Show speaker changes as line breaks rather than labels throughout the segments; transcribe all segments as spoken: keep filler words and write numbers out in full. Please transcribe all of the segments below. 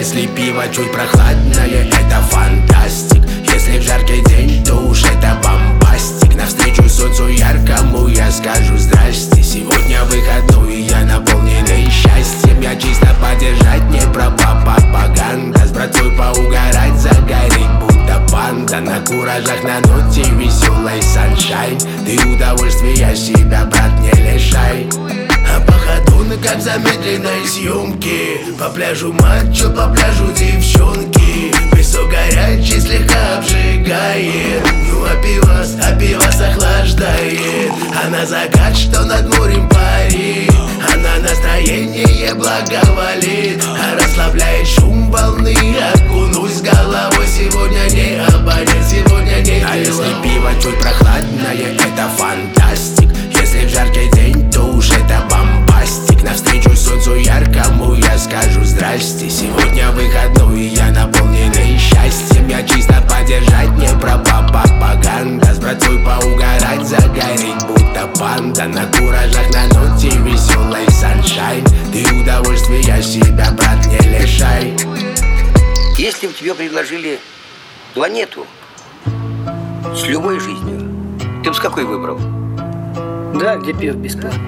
если пиво чуть прохладное, это фантастик. Если в жаркий день, то уж это бомбастик. Навстречу солнцу яркому я скажу здрасте. Сегодня выходной, я наполненный счастьем. Я чисто поддержать, не про пропаганда. С братвой поугарать, загореть, будто панда. На куражах, на ноте веселой саншайн. Ты удовольствия себя, брат, не лишай. А по ходу, ну как в замедленной съемке. По пляжу мачо, по пляжу девчонки. Песок горячий слегка обжигает. Ну а пивас, а пивас охлаждает. А на закат, что над морем парит, она настроение благоволит. А расслабляет шум волны. Окунусь головой, сегодня не обонять, сегодня не
А
дело.
если пиво чуть прохладное, это фантастик. Если в жаркий день, то уж это бомбастик. Навстречу солнцу яркому я скажу здрасте. Сегодня выходной, я наполненный счастьем. Я чисто поддержать, не про пропаганда. С братвой поугарать, загореть, будто панда. На куражах, на ноте веселой саншайн. Ты удовольствия себя, брат, не лишай.
Если бы тебе предложили планету с любой жизнью, ты бы с какой выбрал?
Да, где пиво бесплатно.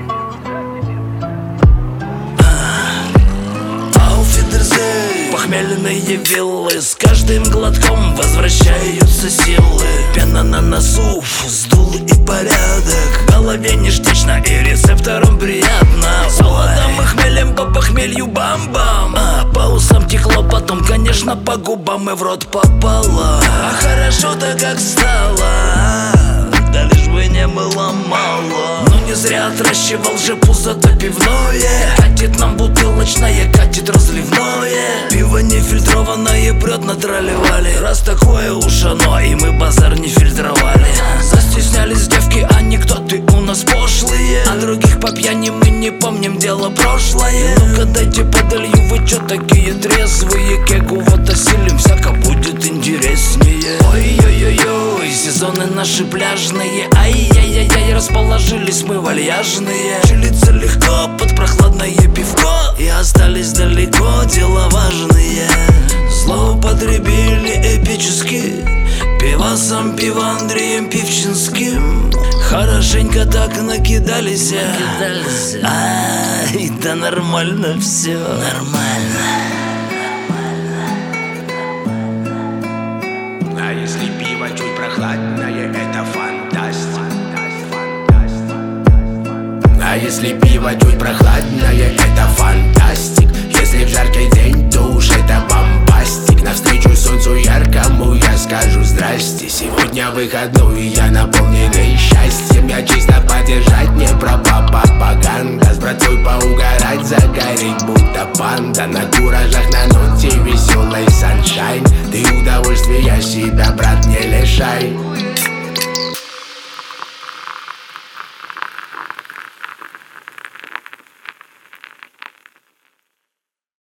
Похмельные виллы, с каждым глотком возвращаются силы. Пена на носу, сдул и порядок. В голове ништячно и рецепторам приятно. Золотом и хмелем по похмелью бам-бам. А по усам текло, потом, конечно, по губам и в рот попало. А хорошо-то как стало, да лишь бы не было мало. Но не зря отращивал же пузо-то пивное. Катит нам бутылочное, катит разливное. Пиво нефильтрованное прет на тролливали. Раз такое уж оно, и мы базар не фильтровали. Застеснялись девки, анекдоты у нас пошлые. А других по пьяни мы не помним, дело прошлое. Ну-ка дайте подолью, вы чё такие трезвые? Кегу вот осилим, всяко будет интереснее. Ой-ой-ой-ой, сезоны наши пляжные. Ай-яй-яй-яй, расположились мы вальяжные. Чилиться легко под прохладное пивко. И остались далеко дела важные. Злоупотребили эпически пивасом, пиво Андреем Пивчинским. Хорошенько так накидались. Ай, да нормально все. Нормально.
А если пиво чуть прохладное, это фантастик. А если пиво чуть прохладное, это фантастик. Если в жаркий день, то уж это бомбастик. Навстречу солнцу яркому я скажу здрасте. Сегодня выходной, я наполненный счастьем. Я чисто поддержать, не про пропаганда. С братвой поугарать, загореть, будто панда. На куражах, на ноте веселой саншайн. Ты удовольствия себя, брат, не лишай.